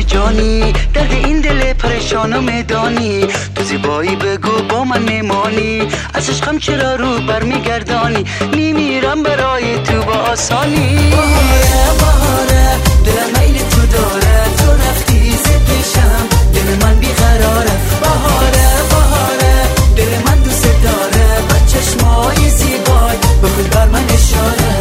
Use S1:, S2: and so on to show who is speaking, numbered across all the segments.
S1: جانی، درد این دل پریشانو میدانی. تو زیبایی بگو با من میمانی، از عشقم چرا رو برمیگردانی؟ میمیرم برای تو با آسانی. بهاره بهاره دلم میل تو داره، تو رفتی زد پیشم دل من بیقراره. بهاره بهاره دل من دوست داره، با چشمای زیبای بکن بر من اشاره.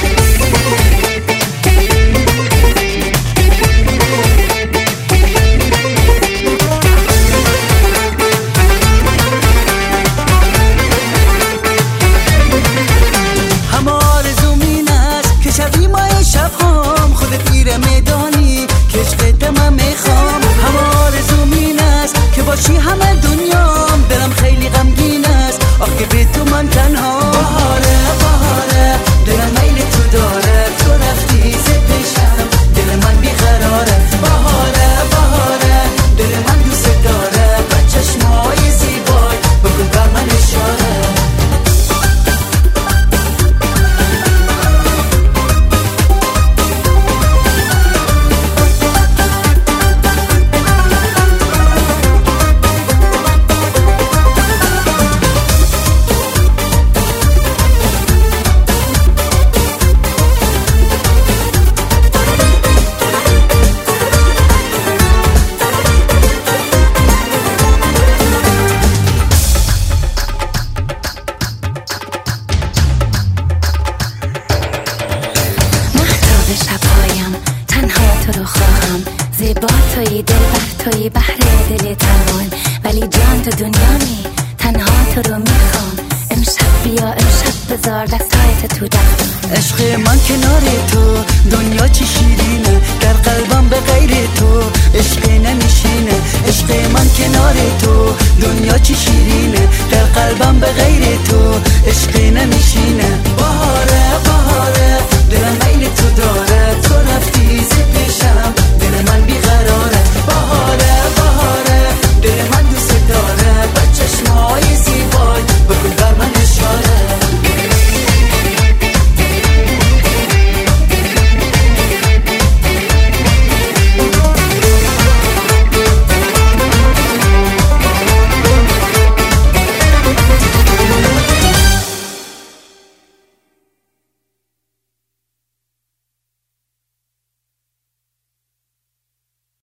S1: باشی همه دنیام دلم خیلی غمگین است، آخه به تو من تنها. بهاره بهاره دلم میل تو داره، تو رفتی زد پیشم دل من بیقراره. بهاره بهاره دل من دوست داره، با چشمای زیبای بکن بر من اشاره.
S2: شبهایم تنها تو رو خواهم، زیبا توی دلبر توی بحر دل تنان، ولی جان تو دنیامی تنها تو رو میخوام. امشب بیا امشب بذار دستایت تو دستم.
S1: عشق من کنار تو دنیا چی شیرینه، در قلبم به غیر تو عشق نمیشینه. عشق من کنار تو دنیا چی شیرینه، در قلبم به غیر تو عشق نمیشینه. بهاره بهاره دلم